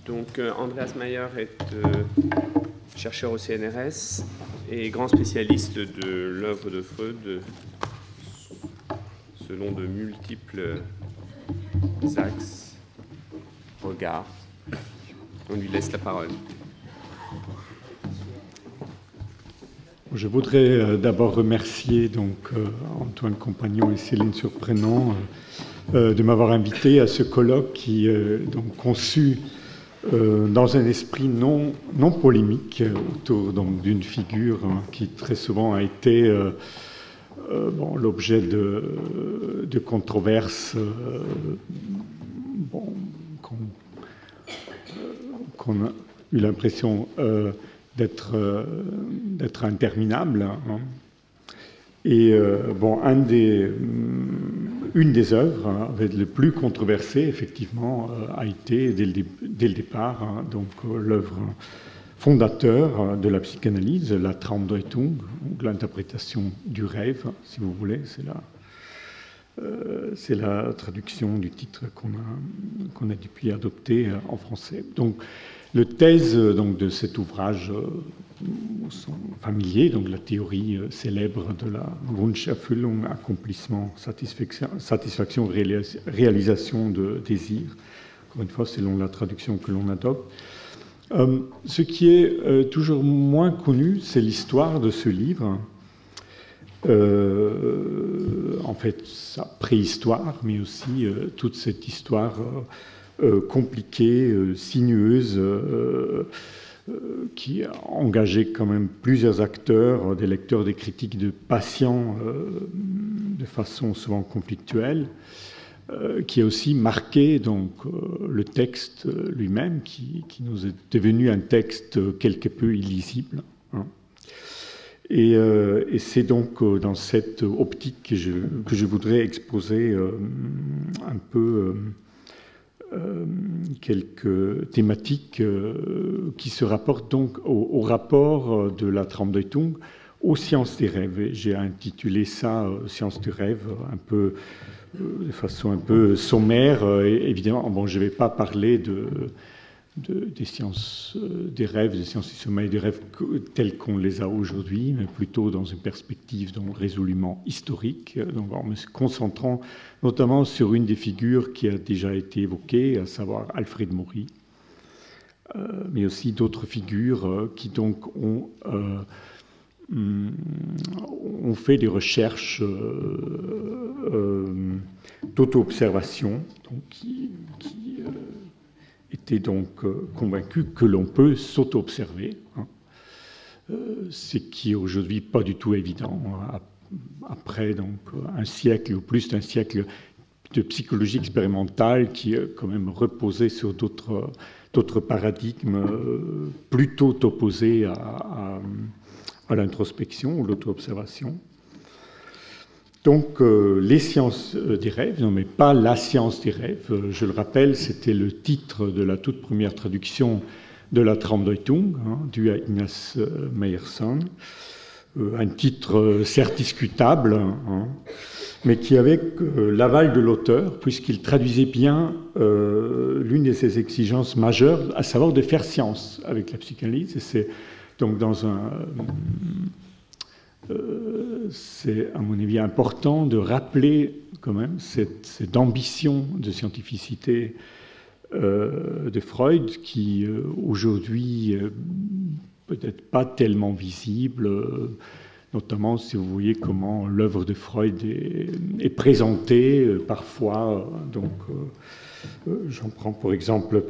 Donc, Andreas Maier est chercheur au CNRS et grand spécialiste de l'œuvre de Freud selon de multiples axes, regards. On lui laisse la parole. Je voudrais d'abord remercier Antoine Compagnon et Céline Surprenant de m'avoir invité à ce colloque qui est conçu dans un esprit non polémique autour d'une figure qui très souvent a été l'objet de controverses qu'on a eu l'impression d'être interminables. Hein. Et une des œuvres avec le plus controversée, effectivement, a été dès le départ, l'œuvre fondateur de la psychanalyse, la Traumdeutung, l'interprétation du rêve, si vous voulez. C'est la traduction du titre qu'on a depuis adopté en français. Donc, le thèse de cet ouvrage sont familiers, donc la théorie célèbre de la Wunscherfüllung, accomplissement, satisfaction, réalisation de désir. Encore une fois, selon la traduction que l'on adopte. Ce qui est toujours moins connu, c'est l'histoire de ce livre. En fait, sa préhistoire, mais aussi toute cette histoire compliquée, sinueuse, qui a engagé quand même plusieurs acteurs, des lecteurs, des critiques, de patients, de façon souvent conflictuelle, qui a aussi marqué le texte lui-même, qui nous est devenu un texte quelque peu illisible. Hein. Et c'est donc dans cette optique que je voudrais exposer un peu quelques thématiques qui se rapportent donc au rapport de la Traumdeutung aux sciences des rêves. J'ai intitulé ça Sciences du rêve, un peu de façon un peu sommaire. Évidemment, je ne vais pas parler des sciences des rêves, des sciences du sommeil, des rêves tels qu'on les a aujourd'hui, mais plutôt dans une perspective résolument historique, en me concentrant notamment sur une des figures qui a déjà été évoquée, à savoir Alfred Maury, mais aussi d'autres figures qui ont fait des recherches d'auto-observation, qui était convaincu que l'on peut s'auto-observer, hein. Ce qui est aujourd'hui pas du tout évident. Après un siècle ou plus d'un siècle de psychologie expérimentale qui quand même reposait sur d'autres paradigmes plutôt opposés à l'introspection ou l'auto-observation. Donc, les sciences des rêves, non mais pas la science des rêves, je le rappelle, c'était le titre de la toute première traduction de la Traumdeutung, due à Ignaz Meyerson, un titre certes discutable, mais qui avait l'aval de l'auteur, puisqu'il traduisait bien l'une de ses exigences majeures, à savoir de faire science avec la psychanalyse. Et c'est donc c'est, à mon avis, important de rappeler quand même cette ambition de scientificité de Freud qui, aujourd'hui, peut-être pas tellement visible, notamment si vous voyez comment l'œuvre de Freud est présentée parfois. J'en prends par exemple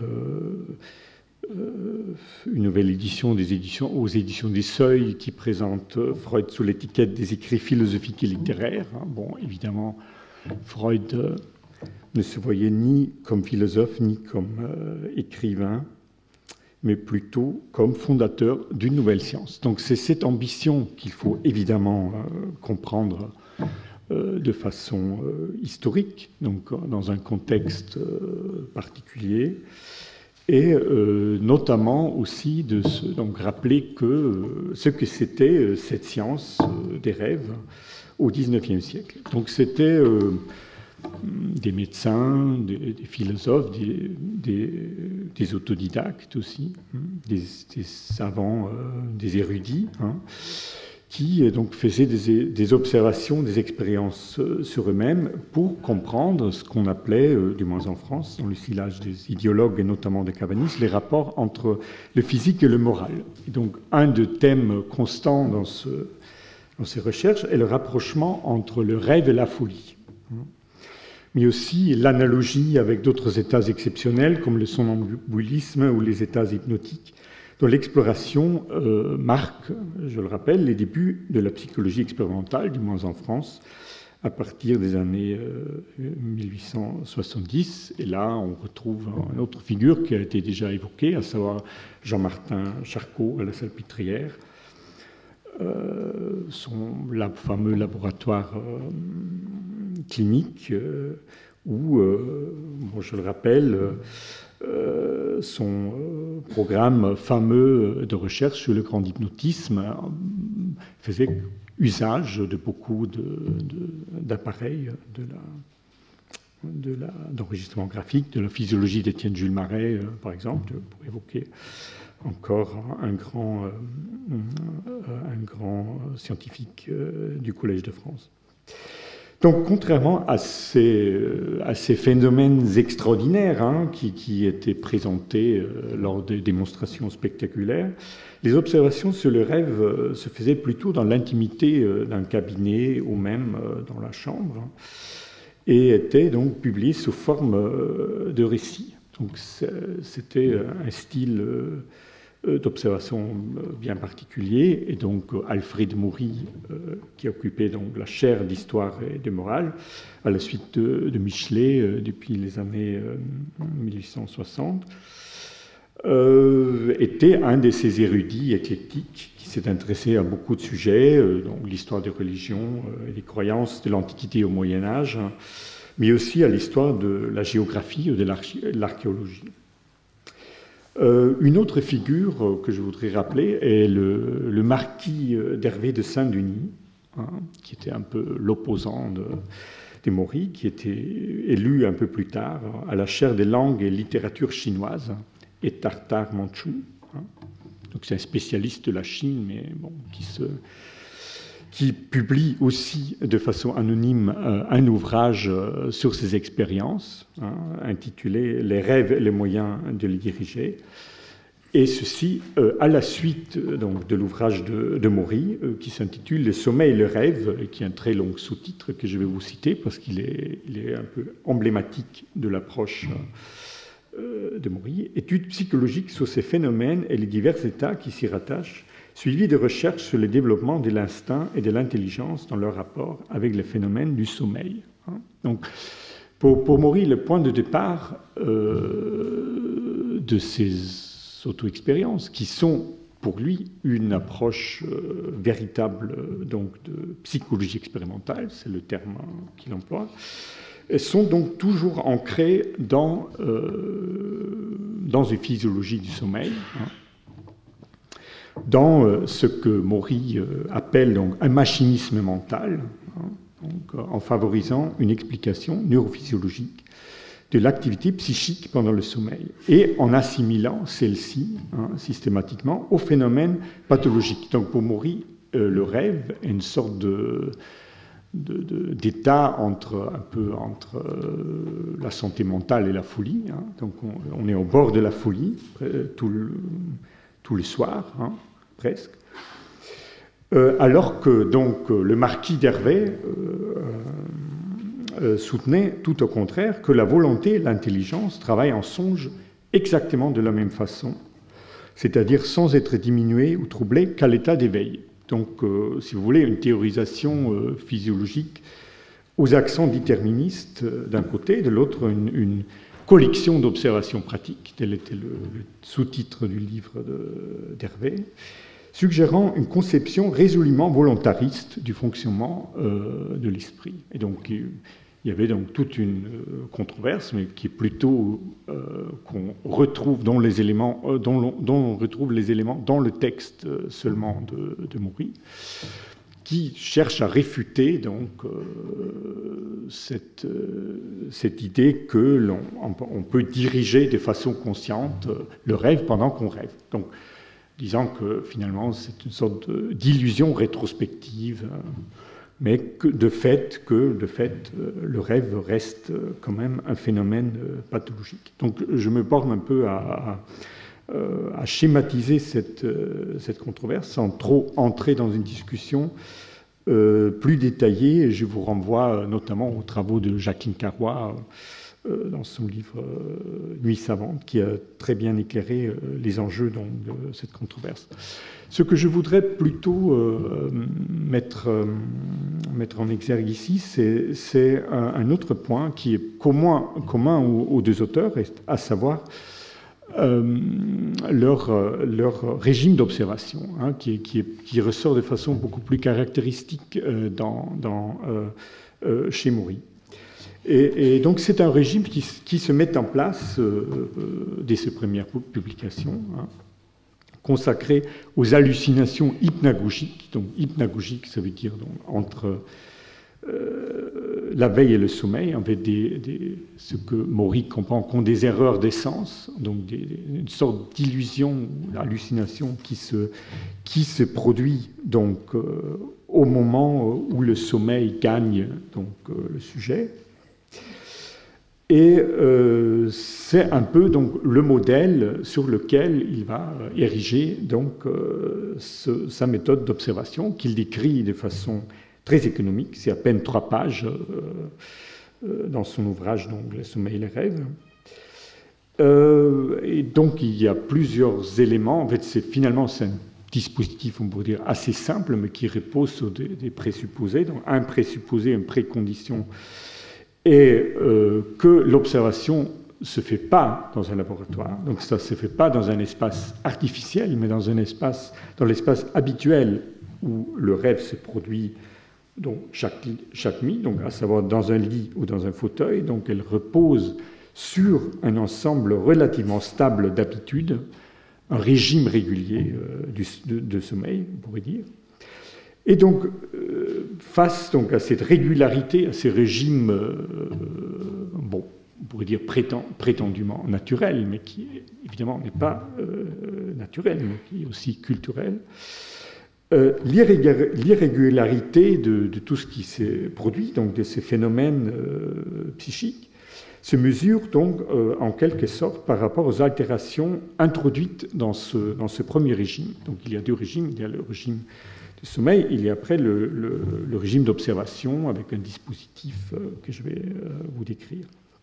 une nouvelle édition aux éditions des Seuils qui présente Freud sous l'étiquette des écrits philosophiques et littéraires. Bon, évidemment, Freud ne se voyait ni comme philosophe ni comme écrivain, mais plutôt comme fondateur d'une nouvelle science. Donc c'est cette ambition qu'il faut évidemment comprendre de façon historique, donc dans un contexte particulier. Et notamment aussi de rappeler ce que c'était cette science des rêves au XIXe siècle. Donc c'était des médecins, des philosophes, des des autodidactes aussi, des savants, des érudits, qui donc faisaient des observations, des expériences sur eux-mêmes pour comprendre ce qu'on appelait, du moins en France, dans le sillage des idéologues et notamment des cabalistes, les rapports entre le physique et le moral. Et donc un des thèmes constants dans ces recherches est le rapprochement entre le rêve et la folie, mais aussi l'analogie avec d'autres états exceptionnels comme le somnambulisme ou les états hypnotiques, dont l'exploration marque, je le rappelle, les débuts de la psychologie expérimentale, du moins en France, à partir des années 1870. Et là, on retrouve une autre figure qui a été déjà évoquée, à savoir Jean-Martin Charcot à la Salpêtrière, son fameux laboratoire clinique où, je le rappelle, son programme fameux de recherche sur le grand hypnotisme faisait usage de beaucoup d'appareils d'enregistrement graphique, de la physiologie d'Étienne Jules Marais, par exemple, pour évoquer encore un grand scientifique du Collège de France. Donc, contrairement à ces phénomènes extraordinaires qui étaient présentés lors des démonstrations spectaculaires, les observations sur le rêve se faisaient plutôt dans l'intimité d'un cabinet ou même dans la chambre et étaient donc publiées sous forme de récits. Donc, c'était un style d'observation bien particulier, et donc Alfred Maury, qui occupait donc la chaire d'histoire et de morale, à la suite de Michelet depuis les années 1860, était un de ces érudits éclectiques qui s'est intéressé à beaucoup de sujets, donc l'histoire des religions et des croyances de l'Antiquité au Moyen-Âge, mais aussi à l'histoire de la géographie ou de l'archéologie. Une autre figure que je voudrais rappeler est le marquis d'Hervé de Saint-Denis, qui était un peu l'opposant de Maury, qui était élu un peu plus tard à la chaire des langues et littératures chinoises et tartare mandchou. Donc c'est un spécialiste de la Chine, mais bon, qui publie aussi de façon anonyme un ouvrage sur ses expériences, intitulé « Les rêves et les moyens de les diriger ». Et ceci à la suite donc, de l'ouvrage de Maury, qui s'intitule « Le sommeil et le rêve », et qui est un très long sous-titre que je vais vous citer parce qu'il est un peu emblématique de l'approche de Maury. « Études psychologiques sur ces phénomènes et les divers états qui s'y rattachent, suivi de recherches sur le développement de l'instinct et de l'intelligence dans leur rapport avec les phénomènes du sommeil. » Donc, pour Maury, le point de départ de ces auto-expériences, qui sont pour lui une approche véritable donc, de psychologie expérimentale, c'est le terme qu'il emploie, sont donc toujours ancrées dans une physiologie du sommeil, dans ce que Maury appelle donc un machinisme mental, donc, en favorisant une explication neurophysiologique de l'activité psychique pendant le sommeil et en assimilant celle-ci systématiquement aux phénomènes pathologiques. Donc pour Maury, le rêve est une sorte d'état entre la santé mentale et la folie. Donc on est au bord de la folie tous les soirs, presque. Alors que donc le marquis d'Hervé soutenait tout au contraire que la volonté et l'intelligence travaillent en songe exactement de la même façon, c'est-à-dire sans être diminuées ou troublées qu'à l'état d'éveil. Donc, si vous voulez, une théorisation physiologique aux accents déterministes d'un côté, de l'autre une collection d'observations pratiques, tel était le sous-titre du livre d'Hervé, suggérant une conception résolument volontariste du fonctionnement de l'esprit. Et donc, il y avait donc toute une controverse, mais qui est plutôt qu'on retrouve dont on retrouve les éléments dans le texte seulement de Maury, qui cherche à réfuter donc cette idée que l'on peut diriger de façon consciente le rêve pendant qu'on rêve. Donc, disant que finalement c'est une sorte d'illusion rétrospective, mais que de fait le rêve reste quand même un phénomène pathologique. Donc, je me borne un peu à schématiser cette controverse sans trop entrer dans une discussion plus détaillée. Je vous renvoie notamment aux travaux de Jacqueline Carrois dans son livre Nuit savante, qui a très bien éclairé les enjeux donc, de cette controverse. Ce que je voudrais plutôt mettre en exergue ici, c'est un autre point qui est commun aux deux auteurs, à savoir leur régime d'observation, hein, qui ressort de façon beaucoup plus caractéristique chez Maury. Et donc c'est un régime qui se met en place dès ses premières publications, hein, consacré aux hallucinations hypnagogiques. Donc hypnagogique, ça veut dire donc, entre la veille et le sommeil, avec ce que Maury comprend comme des erreurs des sens, donc une sorte d'illusion ou d'hallucination qui se produit donc, au moment où le sommeil gagne donc, le sujet. Et c'est un peu donc, le modèle sur lequel il va ériger donc, sa méthode d'observation, qu'il décrit de façon très économique. C'est à peine 3 pages dans son ouvrage donc, Le sommeil et les rêves. Et donc il y a plusieurs éléments. En fait, finalement, c'est un dispositif, on pourrait dire, assez simple, mais qui repose sur des présupposés. Donc un présupposé, une précondition, et que l'observation ne se fait pas dans un laboratoire. Donc ça ne se fait pas dans un espace artificiel, mais dans l'espace habituel où le rêve se produit donc, chaque nuit, donc, à savoir dans un lit ou dans un fauteuil. Donc elle repose sur un ensemble relativement stable d'habitudes, un régime régulier de sommeil, on pourrait dire. Et donc, face donc, à cette régularité, à ces régimes, on pourrait dire prétendument naturels, mais qui évidemment n'est pas naturel, mais qui est aussi culturel, l'irrégularité de tout ce qui s'est produit, donc de ces phénomènes psychiques, se mesure donc en quelque sorte par rapport aux altérations introduites dans ce premier régime. Donc il y a 2 régimes, il y a le régime de sommeil, il y a après le régime d'observation avec un dispositif que je vais vous décrire.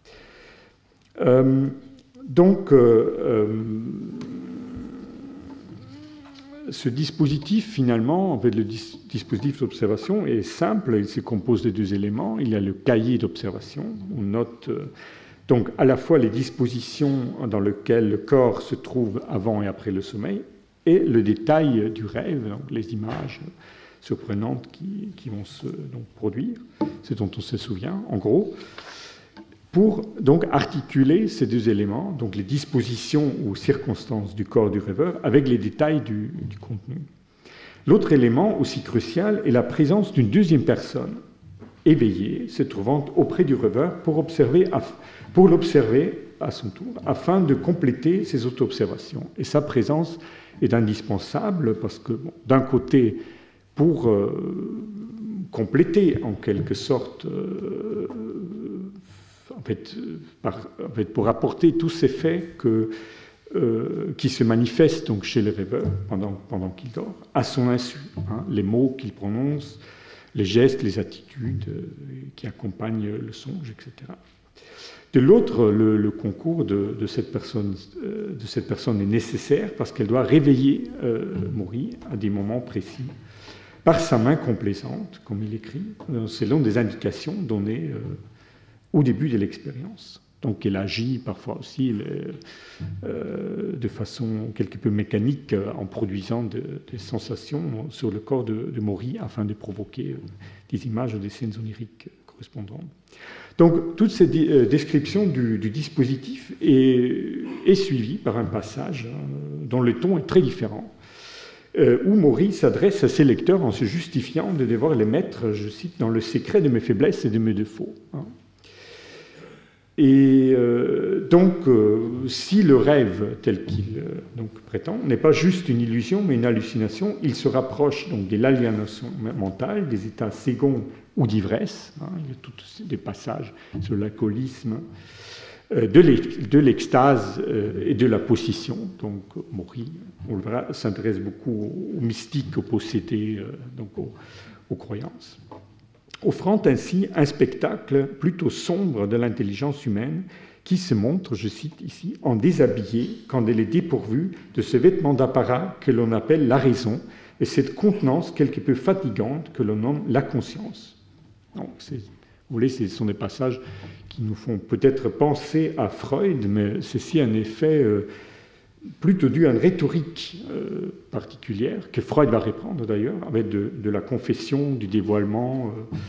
Ce dispositif, finalement, en fait, le dispositif d'observation est simple, il se compose de 2 éléments. Il y a le cahier d'observation, on note donc à la fois les dispositions dans lesquelles le corps se trouve avant et après le sommeil, et le détail du rêve, donc les images surprenantes qui vont se donc, produire, ce dont on se souvient, en gros, pour donc articuler ces 2 éléments, donc les dispositions ou circonstances du corps du rêveur, avec les détails du contenu. L'autre élément, aussi crucial, est la présence d'une 2e personne, éveillée, se trouvant auprès du rêveur pour l'observer à son tour, afin de compléter ses auto-observations. Et sa présence est indispensable parce que, bon, d'un côté, pour compléter en quelque sorte, pour apporter tous ces faits qui se manifestent donc, chez le rêveur pendant qu'il dort, à son insu, hein, les mots qu'il prononce, les gestes, les attitudes qui accompagnent le songe, etc. De l'autre, le concours de cette personne est nécessaire parce qu'elle doit réveiller Maury à des moments précis par sa main complaisante, comme il écrit, selon des indications données au début de l'expérience. Donc elle agit parfois aussi de façon quelque peu mécanique en produisant des sensations sur le corps de Maury afin de provoquer des images ou des scènes oniriques correspondantes. Donc toute cette description du dispositif est suivie par un passage dont le ton est très différent où Maury s'adresse à ses lecteurs en se justifiant de devoir les mettre, je cite, dans le secret de mes faiblesses et de mes défauts. Et si le rêve, tel qu'il prétend, n'est pas juste une illusion, mais une hallucination, il se rapproche donc de l'aliénation mentale, des états seconds ou d'ivresse. Il y a tous des passages sur l'alcoolisme, de l'extase et de la possession. Donc Maury, on le verra, s'intéresse beaucoup aux mystiques, aux possédés, aux croyances. Offrant ainsi un spectacle plutôt sombre de l'intelligence humaine qui se montre, je cite ici, en déshabillé quand elle est dépourvue de ce vêtement d'apparat que l'on appelle la raison et cette contenance quelque peu fatigante que l'on nomme la conscience. Donc, vous voyez, ce sont des passages qui nous font peut-être penser à Freud, mais ceci est un effet plutôt dû à une rhétorique particulière, que Freud va reprendre d'ailleurs, avec de la confession, du dévoilement,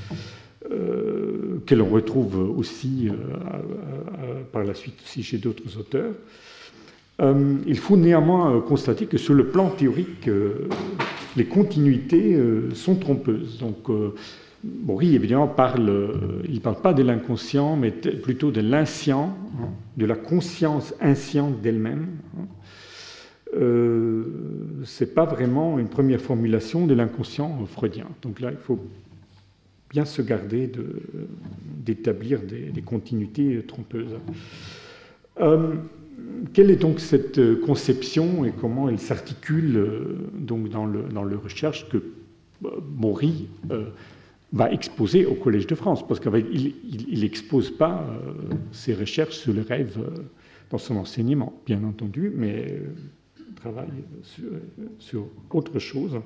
que l'on retrouve aussi par la suite aussi chez d'autres auteurs. Il faut néanmoins constater que sur le plan théorique, les continuités sont trompeuses. Donc, Maury, évidemment, il ne parle pas de l'inconscient, mais plutôt de l'inscient, de la conscience insciente d'elle-même. Ce n'est pas vraiment une première formulation de l'inconscient freudien. Donc là, il faut bien se garder d'établir des continuités trompeuses. Quelle est donc cette conception et comment elle s'articule donc dans le recherche que Maury va exposer au Collège de France, parce qu'il n'expose pas ses recherches sur le rêve dans son enseignement, bien entendu, mais travaille sur autre chose.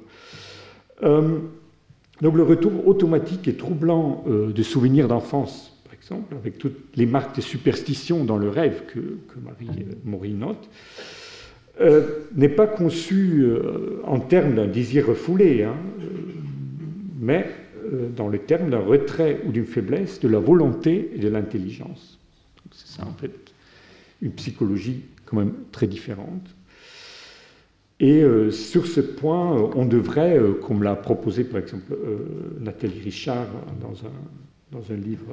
Donc le retour automatique et troublant de souvenirs d'enfance, par exemple, avec toutes les marques de superstition dans le rêve que Maury note, n'est pas conçu en termes d'un désir refoulé, mais dans le terme d'un retrait ou d'une faiblesse de la volonté et de l'intelligence. Donc c'est ça, en fait, une psychologie quand même très différente. Et sur ce point, on devrait, comme l'a proposé par exemple Nathalie Richard dans un livre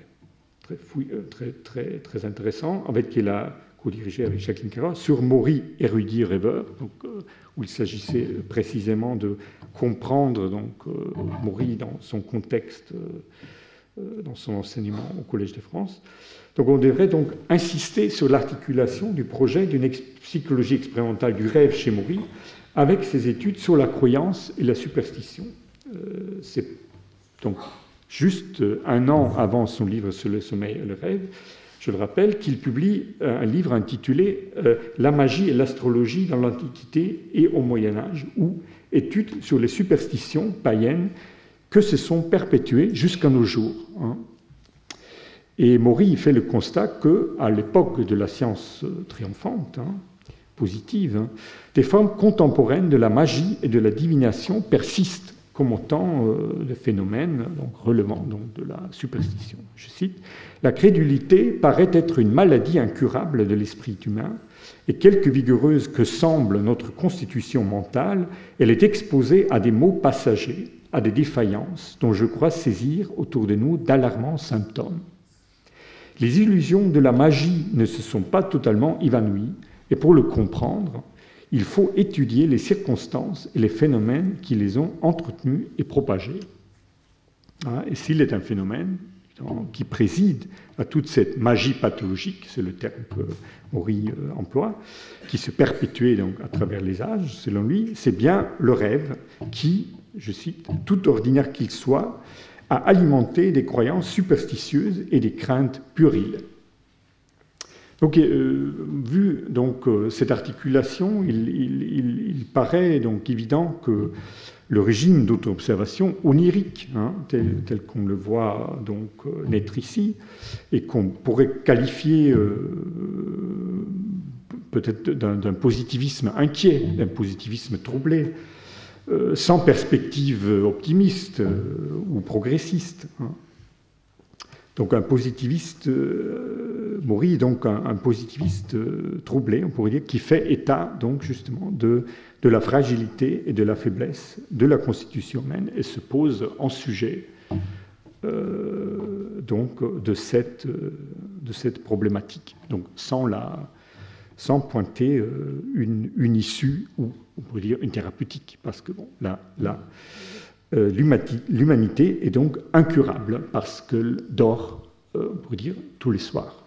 très intéressant, qu'elle a co-dirigé avec Jacqueline Carra, sur Maury, érudit rêveur, donc, où il s'agissait précisément de comprendre Maury dans son contexte, dans son enseignement au Collège de France. Donc on devrait donc insister sur l'articulation du projet d'une psychologie expérimentale du rêve chez Maury avec ses études sur la croyance et la superstition. C'est donc juste un an avant son livre sur le sommeil et le rêve, je le rappelle, qu'il publie un livre intitulé « La magie et l'astrologie dans l'Antiquité et au Moyen-Âge » ou « Études sur les superstitions païennes que se sont perpétuées jusqu'à nos jours ». Et Maury fait le constat qu'à l'époque de la science triomphante, positive, des formes contemporaines de la magie et de la divination persistent comme autant de phénomènes relevant de la superstition. Je cite, « La crédulité paraît être une maladie incurable de l'esprit humain, et quelque vigoureuse que semble notre constitution mentale, elle est exposée à des maux passagers, à des défaillances dont je crois saisir autour de nous d'alarmants symptômes. Les illusions de la magie ne se sont pas totalement évanouies, et pour le comprendre, il faut étudier les circonstances et les phénomènes qui les ont entretenus et propagés. » Et s'il est un phénomène qui préside à toute cette magie pathologique, c'est le terme que Maury emploie, qui se perpétuait donc à travers les âges, selon lui, c'est bien le rêve qui, je cite, « tout ordinaire qu'il soit, a alimenté des croyances superstitieuses et des craintes puériles. » Donc, vu donc, cette articulation, il paraît donc évident que le régime d'auto-observation onirique, tel qu'on le voit donc naître ici, et qu'on pourrait qualifier peut-être d'un positivisme inquiet, d'un positivisme troublé, sans perspective optimiste ou progressiste. Donc un positiviste Maury est donc un positiviste troublé, on pourrait dire, qui fait état donc justement de la fragilité et de la faiblesse de la constitution humaine et se pose en sujet donc de cette problématique, donc sans pointer une issue ou on pourrait dire une thérapeutique, parce que bon, l'humanité est donc incurable parce qu'elle dort, on pourrait dire, tous les soirs.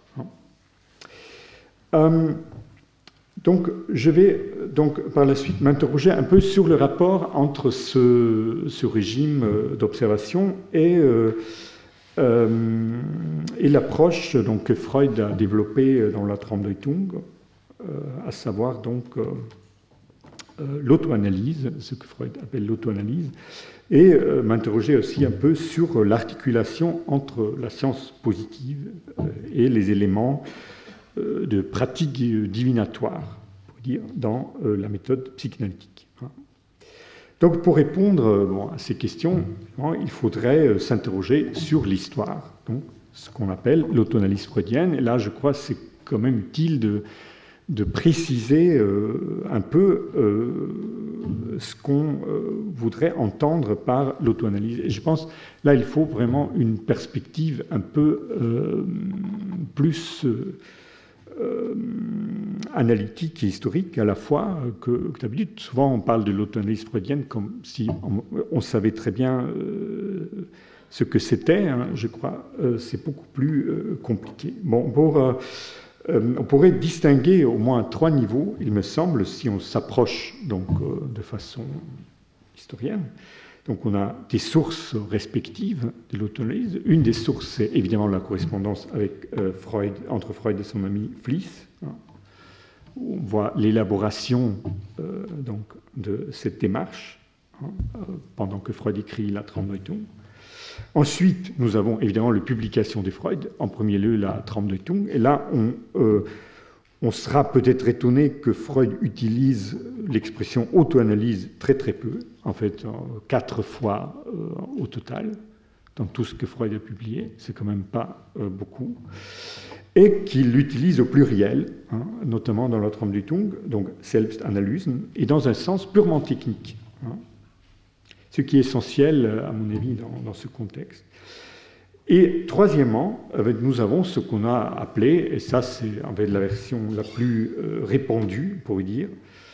Donc, je vais donc par la suite m'interroger un peu sur le rapport entre ce régime d'observation et l'approche donc, que Freud a développée dans la Traumdeutung, à savoir donc l'auto-analyse, ce que Freud appelle l'auto-analyse, et m'interroger aussi un peu sur l'articulation entre la science positive et les éléments de pratique divinatoire, pour dire, dans la méthode psychanalytique. Donc, pour répondre à ces questions, il faudrait s'interroger sur l'histoire, donc ce qu'on appelle l'auto-analyse freudienne. Et là, je crois que c'est quand même utile de préciser un peu ce qu'on voudrait entendre par l'auto-analyse. Et je pense, là, il faut vraiment une perspective un peu plus analytique et historique à la fois que d'habitude. Souvent, on parle de l'auto-analyse freudienne comme si on savait très bien ce que c'était. Je crois c'est beaucoup plus compliqué. Bon, on pourrait distinguer au moins 3 niveaux, il me semble, si on s'approche donc de façon historienne. Donc on a des sources respectives de l'auto-analyse. Une des sources, c'est évidemment la correspondance avec Freud, entre Freud et son ami Fliess, où on voit l'élaboration donc de cette démarche pendant que Freud écrit la Traumdeutung. Ensuite, nous avons évidemment les publications de Freud, en premier lieu la Traumdeutung, et là on sera peut-être étonné que Freud utilise l'expression auto-analyse très très peu, en fait 4 fois au total, dans tout ce que Freud a publié, c'est quand même pas beaucoup, et qu'il l'utilise au pluriel, notamment dans la Traumdeutung, donc Selbstanalysen, et dans un sens purement technique, ce qui est essentiel à mon avis dans ce contexte. Et troisièmement, nous avons ce qu'on a appelé, et ça c'est en fait la version la plus répandue, pour dire,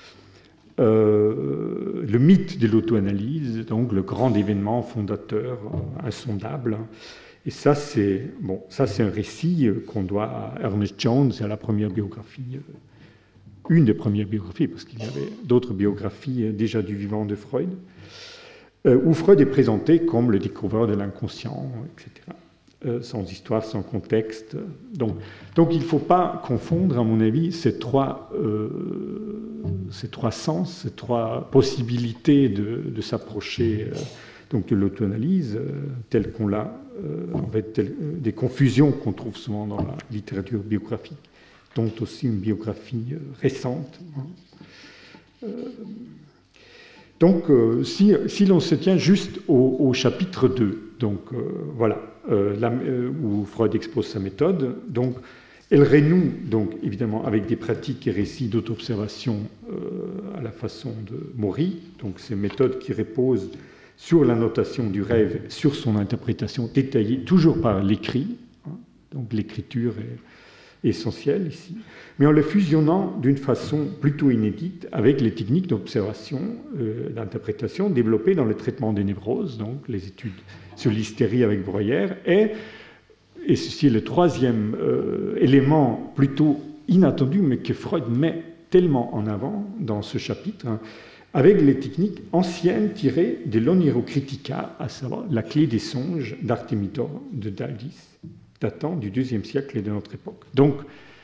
le mythe de l'auto-analyse, donc le grand événement fondateur insondable. Et ça c'est un récit qu'on doit à Ernest Jones, à la première biographie, une des premières biographies, parce qu'il y avait d'autres biographies déjà du vivant de Freud, où Freud est présenté comme le découvreur de l'inconscient, etc. Sans histoire, sans contexte. Donc il ne faut pas confondre, à mon avis, ces trois sens, ces 3 possibilités de s'approcher donc de l'auto-analyse, telle qu'on l'a, en fait, des confusions qu'on trouve souvent dans la littérature biographique, dont aussi une biographie récente. Donc, si l'on se tient juste au chapitre 2, donc voilà, où Freud expose sa méthode, donc elle renoue donc évidemment avec des pratiques et récits d'auto-observation à la façon de Maury, donc ces méthodes qui reposent sur la notation du rêve, sur son interprétation détaillée, toujours par l'écrit, donc l'écriture est essentielle ici, mais en le fusionnant d'une façon plutôt inédite avec les techniques d'observation, d'interprétation développées dans le traitement des névroses, donc les études sur l'hystérie avec Breuer, et ceci est le 3e élément plutôt inattendu, mais que Freud met tellement en avant dans ce chapitre, avec les techniques anciennes tirées de l'Onirocritica, à savoir la clé des songes d'Artémidor de Daldis, datant du IIe siècle et de notre époque. Donc,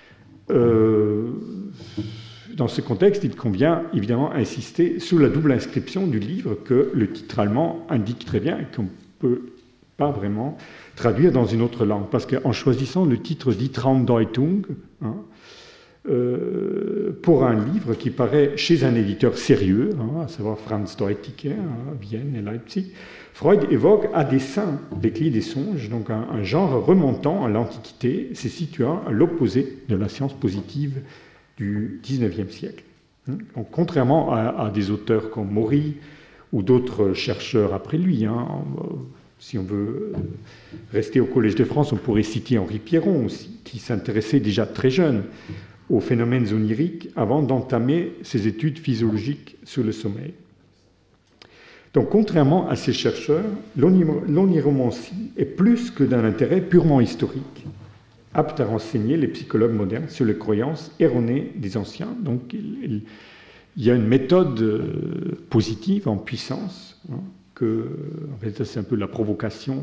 dans ce contexte, il convient évidemment insister sur la double inscription du livre que le titre allemand indique très bien et qu'on ne peut pas vraiment traduire dans une autre langue. Parce qu'en choisissant le titre Die Traumdeutung, pour un livre qui paraît chez un éditeur sérieux, à savoir Franz Deutiker, à Vienne et Leipzig. Freud évoque à dessein les clés des songes, donc un genre remontant à l'Antiquité, se situant à l'opposé de la science positive du XIXe siècle. Donc, contrairement à des auteurs comme Maury ou d'autres chercheurs après lui, si on veut rester au Collège de France, on pourrait citer Henri Pierron aussi, qui s'intéressait déjà très jeune aux phénomènes oniriques avant d'entamer ses études physiologiques sur le sommeil. Donc, contrairement à ces chercheurs, l'oniromancie est plus que d'un intérêt purement historique, apte à renseigner les psychologues modernes sur les croyances erronées des anciens. Donc, il y a une méthode positive en puissance, en fait, ça c'est un peu la provocation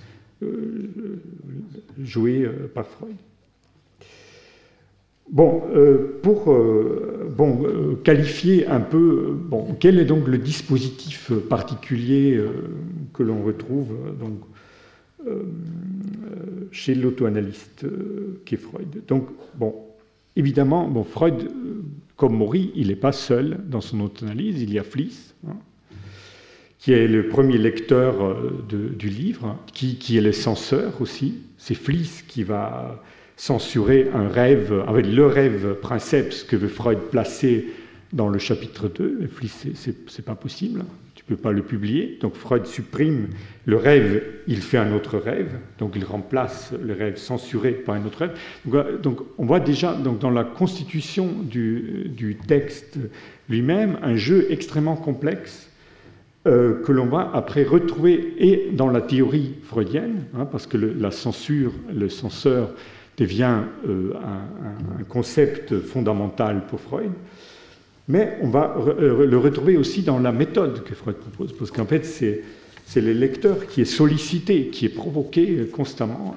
jouée par Freud. Bon, pour qualifier un peu, quel est donc le dispositif particulier que l'on retrouve chez l'auto-analyste qu'est Freud. Donc, évidemment, Freud, comme Maury, il n'est pas seul dans son auto-analyse, il y a Fliess, qui est le premier lecteur du livre, qui est le censeur aussi. C'est Fliess qui va censurer un rêve, avec le rêve princeps que veut Freud placer dans le chapitre 2. Et Fliess, c'est pas possible, tu peux pas le publier. Donc Freud supprime le rêve, il fait un autre rêve, donc il remplace le rêve censuré par un autre rêve. Donc on voit déjà dans la constitution du texte lui-même un jeu extrêmement complexe que l'on va après retrouver et dans la théorie freudienne, parce que la censure, le censeur devient un concept fondamental pour Freud, mais on va le retrouver aussi dans la méthode que Freud propose, parce qu'en fait c'est le lecteur qui est sollicité, qui est provoqué constamment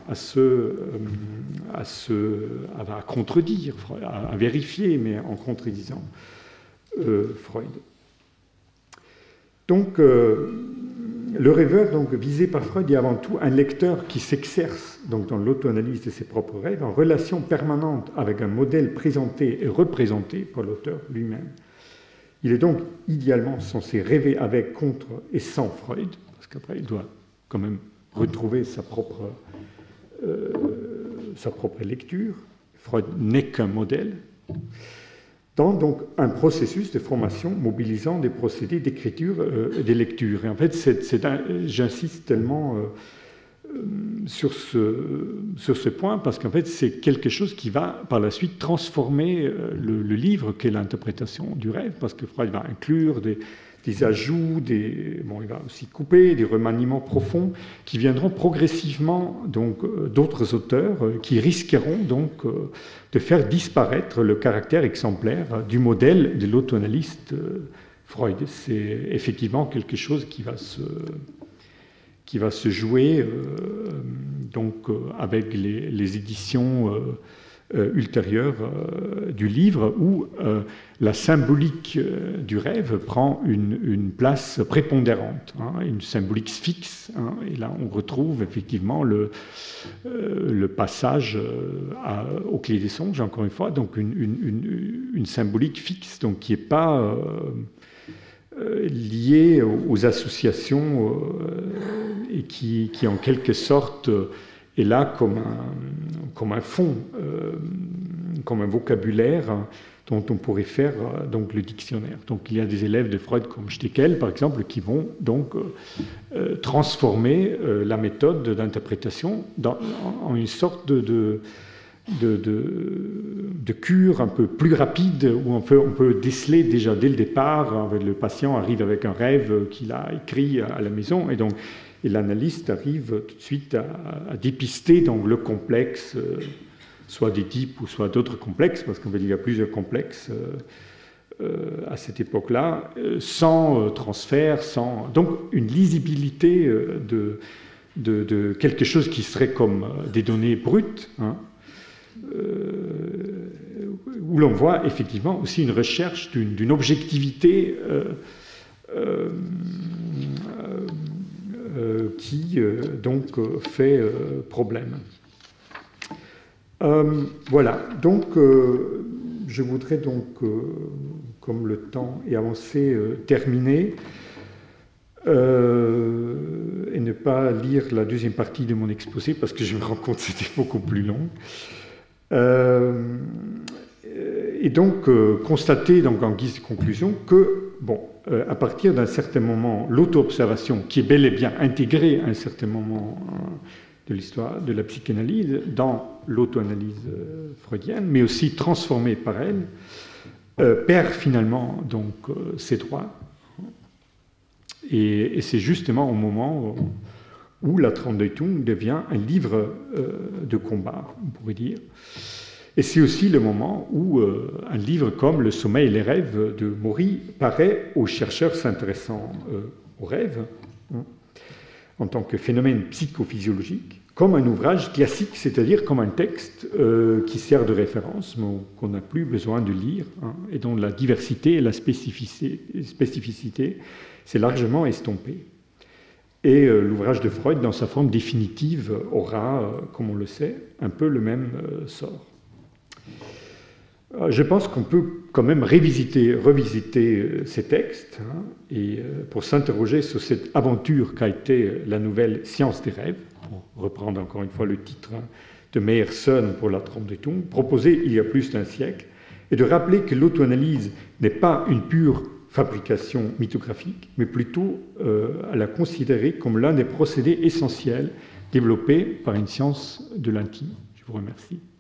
à contredire, à vérifier, mais en contredisant Freud. Donc, le rêveur visé par Freud est avant tout un lecteur qui s'exerce dans l'auto-analyse de ses propres rêves en relation permanente avec un modèle présenté et représenté par l'auteur lui-même. Il est donc idéalement censé rêver avec, contre et sans Freud, parce qu'après il doit quand même retrouver sa propre lecture. Freud n'est qu'un modèle. Dans donc un processus de formation mobilisant des procédés d'écriture et des lectures. Et en fait, j'insiste tellement sur ce point parce qu'en fait, c'est quelque chose qui va par la suite transformer le livre qu'est l'interprétation du rêve, parce que Freud va inclure des ajouts, il va aussi couper des remaniements profonds qui viendront progressivement d'autres auteurs qui risqueront donc de faire disparaître le caractère exemplaire du modèle de l'auto-analyste Freud. C'est effectivement quelque chose qui va se jouer avec les éditions ultérieures du livre où la symbolique du rêve prend une place prépondérante, une symbolique fixe, et là on retrouve effectivement le passage aux clés des songes, encore une fois, donc une symbolique fixe, donc qui n'est pas liée aux associations et qui en quelque sorte est là comme un fond, comme un vocabulaire dont on pourrait faire donc le dictionnaire. Donc il y a des élèves de Freud comme Steckel, par exemple, qui vont donc transformer la méthode d'interprétation en une sorte de cure un peu plus rapide, où on peut déceler déjà dès le départ, le patient arrive avec un rêve qu'il a écrit à la maison, et l'analyste arrive tout de suite à dépister donc, le complexe, soit d'Édipe ou soit d'autres complexes, parce qu'en fait il y a plusieurs complexes à cette époque-là, sans transfert, donc une lisibilité de quelque chose qui serait comme des données brutes, où l'on voit effectivement aussi une recherche d'une objectivité qui donc fait problème. Voilà, donc je voudrais donc, comme le temps est avancé, terminer et ne pas lire la deuxième partie de mon exposé parce que je me rends compte que c'était beaucoup plus long. Et donc constater donc, en guise de conclusion que, à partir d'un certain moment, l'auto-observation, qui est bel et bien intégrée à un certain moment de l'histoire de la psychanalyse, dans l'auto-analyse freudienne, mais aussi transformée par elle, perd finalement donc, ses droits. Et c'est justement au moment où La Traumdeutung devient un livre de combat, on pourrait dire. Et c'est aussi le moment où un livre comme Le sommeil et les rêves de Maury paraît aux chercheurs s'intéressant aux rêves, en tant que phénomène psychophysiologique, comme un ouvrage classique, c'est-à-dire comme un texte qui sert de référence, mais qu'on n'a plus besoin de lire, et dont la diversité et la spécificité s'est largement estompée. Et l'ouvrage de Freud, dans sa forme définitive, aura, comme on le sait, un peu le même sort. Je pense qu'on peut quand même revisiter ces textes et pour s'interroger sur cette aventure qu'a été la nouvelle science des rêves, pour reprendre encore une fois le titre de Meyerson pour La Traumdeutung, proposé il y a plus d'un siècle, et de rappeler que l'auto-analyse n'est pas une pure fabrication mythographique, mais plutôt à la considérer comme l'un des procédés essentiels développés par une science de l'intime. Je vous remercie.